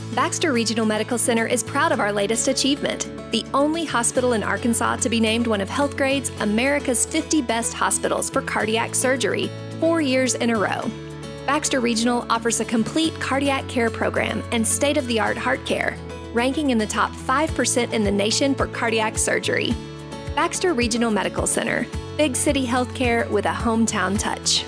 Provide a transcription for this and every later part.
Baxter Regional Medical Center is proud of our latest achievement, the only hospital in Arkansas to be named one of HealthGrade's America's 50 Best Hospitals for Cardiac Surgery 4 years in a row. Baxter Regional offers a complete cardiac care program and state-of-the-art heart care, ranking in the top 5% in the nation for cardiac surgery. Baxter Regional Medical Center, big city healthcare with a hometown touch.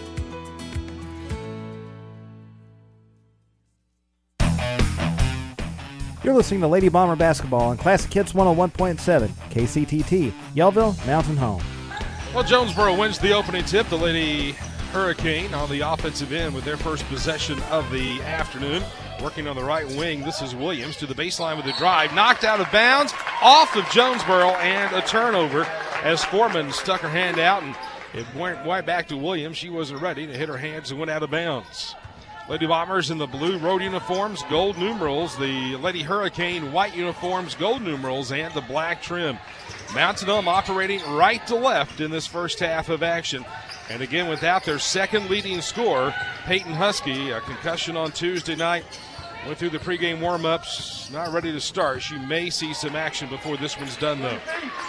You're listening to Lady Bomber Basketball on Classic Hits 101.7, KCTT, Yellville, Mountain Home. Well, Jonesboro wins the opening tip. The Lady Hurricane on the offensive end with their first possession of the afternoon. Working on the right wing, this is Williams to the baseline with a drive. Knocked out of bounds, off of Jonesboro, and a turnover as Foreman stuck her hand out, and it went right back to Williams. She wasn't ready to hit her hands and went out of bounds. Lady Bombers in the blue road uniforms, gold numerals. The Lady Hurricane white uniforms, gold numerals, and the black trim. Mountain Home operating right to left in this first half of action. And again, without their second leading scorer, Peyton Husky, a concussion on Tuesday night. Went through the pregame warm-ups, not ready to start. She may see some action before this one's done, though.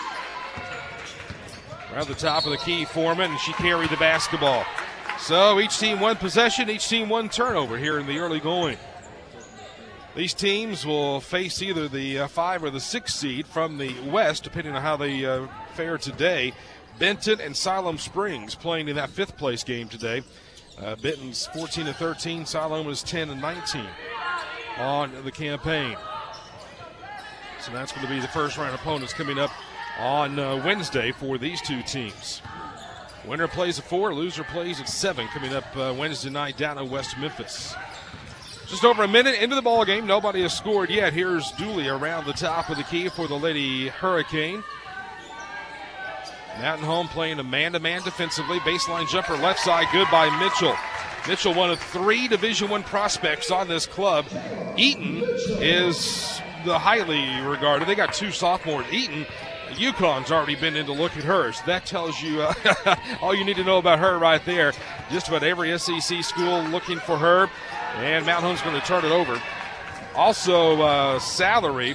Around the top of the key, Foreman, and she carried the basketball. So each team one possession, each team one turnover here in the early going. These teams will face either the 5 or the 6 seed from the West, depending on how they fare today. Benton and Siloam Springs playing in that 5th place game today. Benton's 14-13, Siloam is 10-19 on the campaign. So that's going to be the first round opponents coming up on Wednesday for these two teams. Winner plays at 4, loser plays at 7 coming up Wednesday night down in West Memphis. Just over a minute into the ball game, nobody has scored yet. Here's Dooley around the top of the key for the Lady Hurricane. Mountain Home playing a man-to-man defensively. Baseline jumper left side, good by Mitchell. Mitchell, one of 3 Division I prospects on this club. Eaton is the highly regarded. They got 2 sophomores. Eaton, UConn's already been in to look at hers. That tells you all you need to know about her right there. Just about every SEC school looking for her. And Mountain Home's going to turn it over. Also, Salary.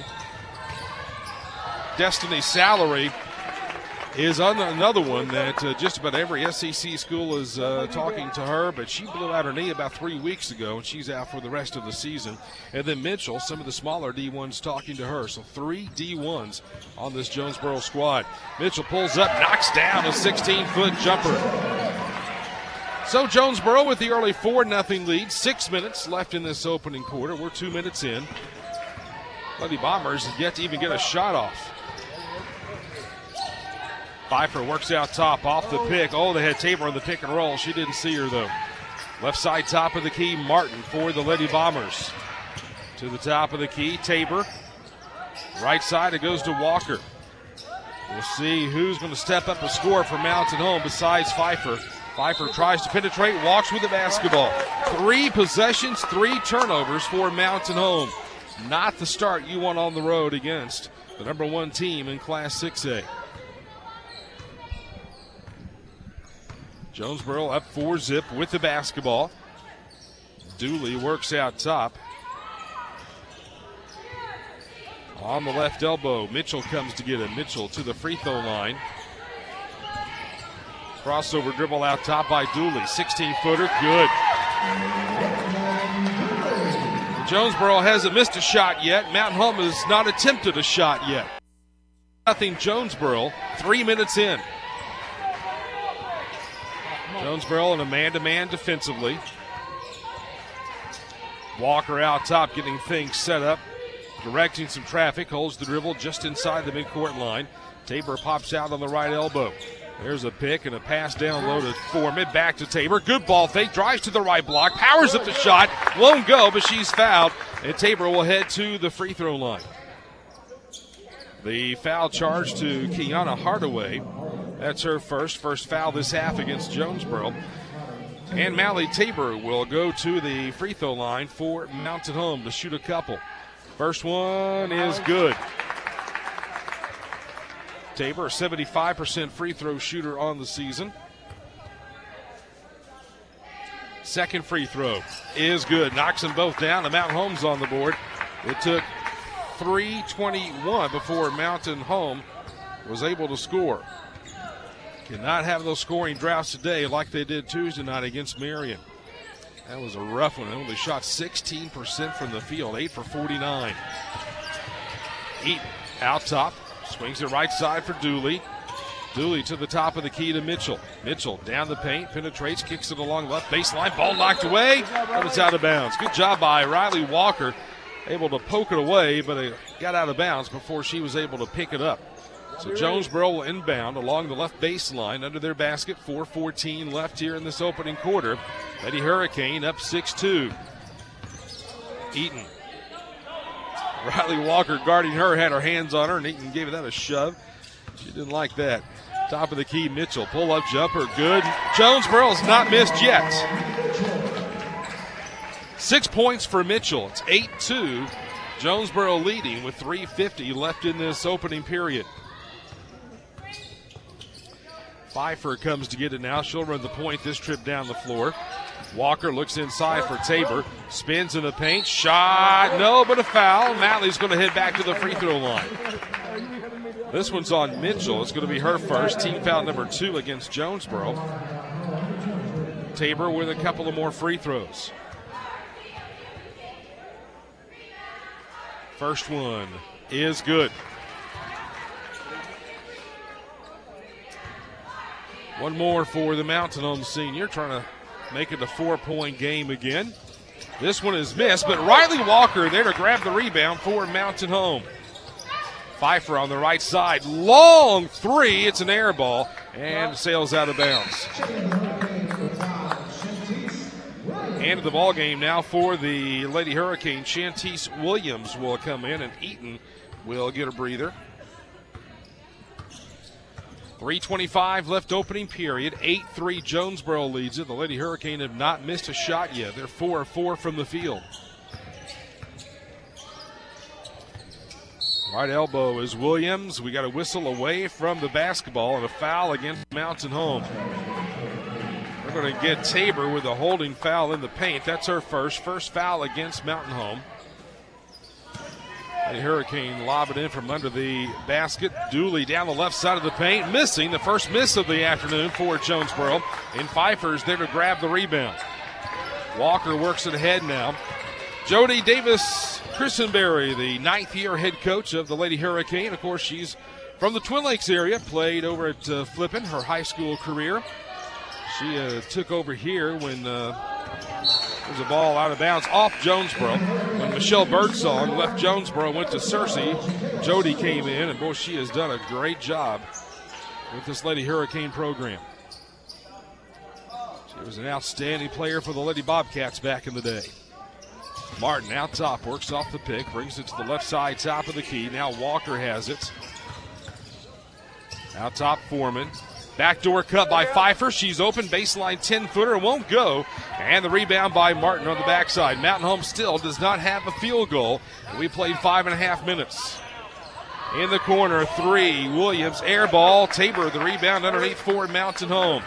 Destiny Salary is another one that just about every SEC school is talking to her, but she blew out her knee about 3 weeks ago, and she's out for the rest of the season. And then Mitchell, some of the smaller D1s talking to her. So 3 D1s on this Jonesboro squad. Mitchell pulls up, knocks down a 16-foot jumper. So Jonesboro with the early 4-0 lead. 6 minutes left in this opening quarter. We're 2 minutes in. Lady Bombers have yet to even get a shot off. Pfeiffer works out top off the pick. Oh, they had Tabor on the pick and roll. She didn't see her, though. Left side top of the key, Martin for the Lady Bombers. To the top of the key, Tabor. Right side, it goes to Walker. We'll see who's going to step up and score for Mountain Home besides Pfeiffer. Pfeiffer tries to penetrate, walks with the basketball. 3 possessions, 3 turnovers for Mountain Home. Not the start you want on the road against the number 1 team in Class 6A. Jonesboro up 4-zip with the basketball. Dooley works out top. On the left elbow, Mitchell comes to get it. Mitchell to the free throw line. Crossover dribble out top by Dooley. 16-footer, good. Jonesboro hasn't missed a shot yet. Mountain Home has not attempted a shot yet. Nothing Jonesboro, 3 minutes in. Jonesboro in a man-to-man defensively. Walker out top getting things set up. Directing some traffic, holds the dribble just inside the midcourt line. Tabor pops out on the right elbow. There's a pick and a pass down low to Foreman. Back to Tabor. Good ball fake. Drives to the right block. Powers up the shot. Won't go, but she's fouled. And Tabor will head to the free throw line. The foul charge to Kiana Hardaway. That's her first foul this half against Jonesboro. And Mally Tabor will go to the free throw line for Mountain Home to shoot a couple. First one is good. Tabor, a 75% free throw shooter on the season. Second free throw is good. Knocks them both down. The Mountain Home's on the board. It took 3:21 before Mountain Home was able to score. Cannot have those scoring droughts today like they did Tuesday night against Marion. That was a rough one. They only shot 16% from the field, 8 for 49. Eaton out top, swings it right side for Dooley. Dooley to the top of the key to Mitchell. Mitchell down the paint, penetrates, kicks it along left baseline. Ball knocked away, but it's out of bounds. Good job by Riley Walker, able to poke it away, but it got out of bounds before she was able to pick it up. So Jonesboro will inbound along the left baseline under their basket. 4:14 left here in this opening quarter. Lady Hurricane up 6-2. Eaton. Riley Walker guarding her, had her hands on her, and Eaton gave that a shove. She didn't like that. Top of the key, Mitchell. Pull-up jumper, good. Jonesboro's not missed yet. 6 points for Mitchell. It's 8-2. Jonesboro leading with 3:50 left in this opening period. Pfeiffer comes to get it now. She'll run the point this trip down the floor. Walker looks inside for Tabor. Spins in the paint. Shot. No, but a foul. Matley's going to head back to the free throw line. This one's on Mitchell. It's going to be her first. Team foul number 2 against Jonesboro. Tabor with a couple of more free throws. First one is good. One more for the Mountain Home senior, trying to make it a 4-point game again. This one is missed, but Riley Walker there to grab the rebound for Mountain Home. Pfeiffer on the right side, long three. It's an air ball and sails out of bounds. End of the ball game now for the Lady Hurricane. Shantice Williams will come in, and Eaton will get a breather. 3:25 left opening period. 8-3 Jonesboro leads it. The Lady Hurricane have not missed a shot yet. They're 4-4 from the field. Right elbow is Williams. We got a whistle away from the basketball and a foul against Mountain Home. We're going to get Tabor with a holding foul in the paint. That's her first foul against Mountain Home. The Hurricane lob it in from under the basket. Dooley down the left side of the paint, missing the first miss of the afternoon for Jonesboro. And Pfeiffer's there to grab the rebound. Walker works it ahead now. Jody Davis Christenberry, the 9th-year head coach of the Lady Hurricane. Of course, she's from the Twin Lakes area, played over at Flippin, her high school career. She took over here when there's a ball out of bounds off Jonesboro. When Michelle Birdsong left Jonesboro, went to Searcy, Jody came in, and boy, she has done a great job with this Lady Hurricane program. She was an outstanding player for the Lady Bobcats back in the day. Martin out top, works off the pick, brings it to the left side, top of the key. Now Walker has it. Out top, Foreman. Backdoor cut by Pfeiffer. She's open, baseline 10-footer, won't go. And the rebound by Martin on the backside. Mountain Home still does not have a field goal. We played 5.5 minutes. In the corner, 3, Williams, air ball. Tabor, the rebound underneath for Mountain Home.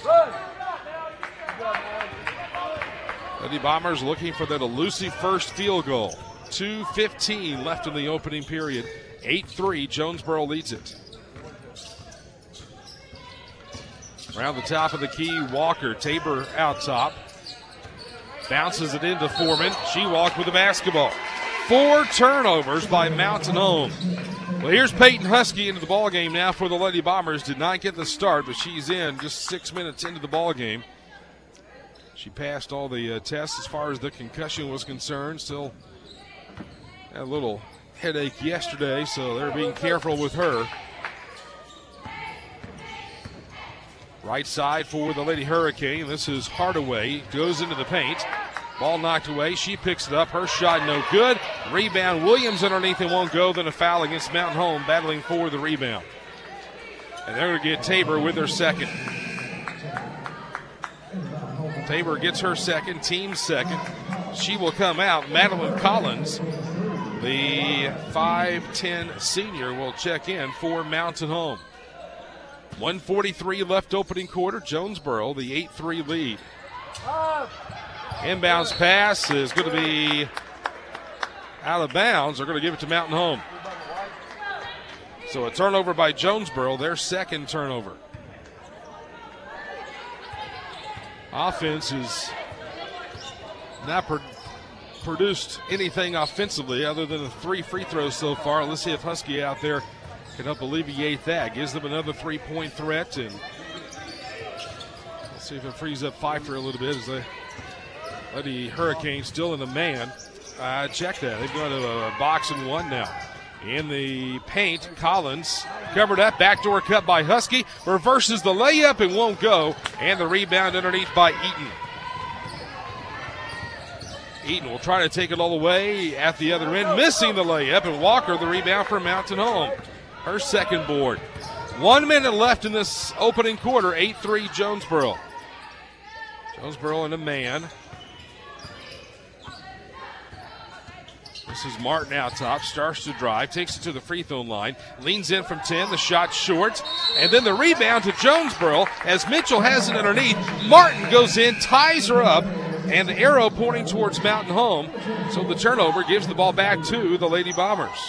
Lady Bombers looking for that elusive first field goal. 2:15 left in the opening period. 8-3, Jonesboro leads it. Around the top of the key, Walker. Tabor out top. Bounces it into Foreman. She walked with the basketball. 4 turnovers by Mountain Home. Well, here's Peyton Husky into the ballgame now for the Lady Bombers. Did not get the start, but she's in just 6 minutes into the ballgame. She passed all the tests as far as the concussion was concerned. Still had a little headache yesterday, so they're being careful with her. Right side for the Lady Hurricane. This is Hardaway. Goes into the paint. Ball knocked away. She picks it up. Her shot no good. Rebound. Williams underneath and won't go. Then a foul against Mountain Home, battling for the rebound. And they're going to get Tabor with her second. Tabor gets her second, team's second. She will come out. Madeline Collins, the 5'10 senior, will check in for Mountain Home. 1:43 left opening quarter. Jonesboro, the 8-3 lead. Inbounds pass is going to be out of bounds. They're going to give it to Mountain Home. So a turnover by Jonesboro, their second turnover. Offense has not produced anything offensively other than the 3 free throws so far. Let's see if Husky out there can help alleviate that. Gives them another 3-point threat, and let's see if it frees up Pfeiffer a little bit as the Lady Hurricanes still in the man. Check that. They've gone to a box and one now. In the paint, Collins covered up. Backdoor cut by Husky. Reverses the layup and won't go. And the rebound underneath by Eaton. Eaton will try to take it all the way at the other end. Missing the layup. And Walker the rebound for Mountain Home. Her second board. 1 minute left in this opening quarter. 8-3 Jonesboro. Jonesboro in a man. This is Martin out top, starts to drive, takes it to the free throw line, leans in from 10, the shot short, and then the rebound to Jonesboro as Mitchell has it underneath. Martin goes in, ties her up, and the arrow pointing towards Mountain Home. So the turnover gives the ball back to the Lady Bombers.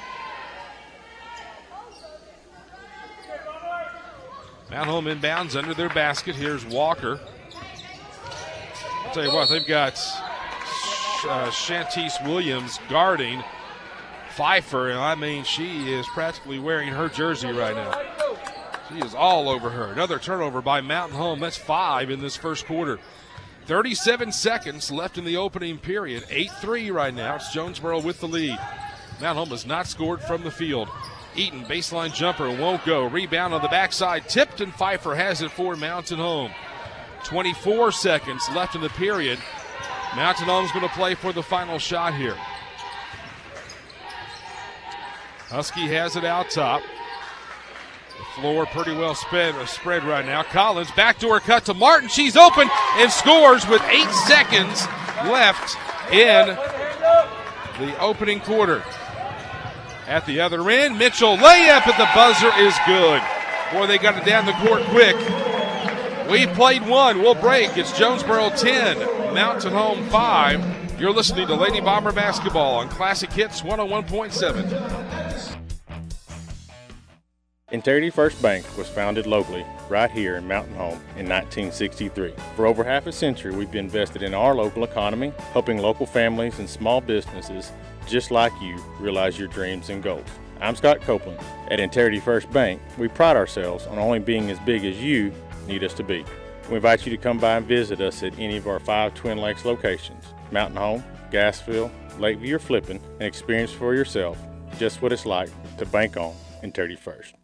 Mountain Home inbounds under their basket. Here's Walker. I'll tell you what, they've got Shantice Williams guarding Pfeiffer, and I mean, she is practically wearing her jersey right now. She is all over her. Another turnover by Mountain Home. That's 5 in this first quarter. 37 seconds left in the opening period. 8-3 right now. It's Jonesboro with the lead. Mountain Home has not scored from the field. Eaton, baseline jumper, won't go. Rebound on the backside, tipped, and Pfeiffer has it for Mountain Home. 24 seconds left in the period. Mountain Home's going to play for the final shot here. Husky has it out top. The floor pretty well spread right now. Collins, backdoor cut to Martin. She's open and scores with 8 seconds left in the opening quarter. At the other end, Mitchell layup at the buzzer is good. Boy, they got it down the court quick. We played one. We'll break. It's Jonesboro 10, Mountain Home 5. You're listening to Lady Bomber Basketball on Classic Hits 101.7. Integrity First Bank was founded locally right here in Mountain Home in 1963. For over half a century, we've invested in our local economy, helping local families and small businesses just like you realize your dreams and goals. I'm Scott Copeland. At Integrity First Bank, we pride ourselves on only being as big as you need us to be. We invite you to come by and visit us at any of our 5 Twin Lakes locations, Mountain Home, Gassville, Lakeview, or Flippin, and experience for yourself just what it's like to bank on Integrity First.